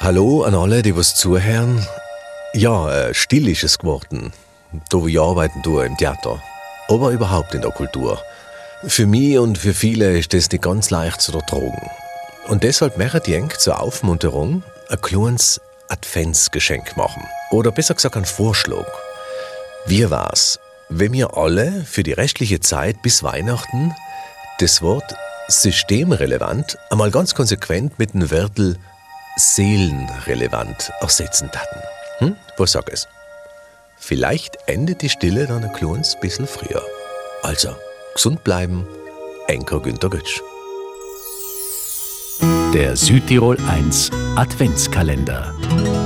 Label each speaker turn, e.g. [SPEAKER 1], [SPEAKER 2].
[SPEAKER 1] Hallo an alle, die was zuhören. Ja, still ist es geworden, da wo ich arbeiten tue im Theater, aber überhaupt in der Kultur. Für mich und für viele ist das nicht ganz leicht zu ertragen. Und deshalb möchte ich eng zur Aufmunterung ein kleines Adventsgeschenk machen. Oder besser gesagt einen Vorschlag. Wie war's, wenn wir alle für die restliche Zeit bis Weihnachten das Wort systemrelevant einmal ganz konsequent mit dem Wörtel seelenrelevant ersetzen taten? Was sag es? Vielleicht endet die Stille dann ein kleines bisschen früher. Also, gesund bleiben, Enker Günter Götsch.
[SPEAKER 2] Der Südtirol 1 Adventskalender.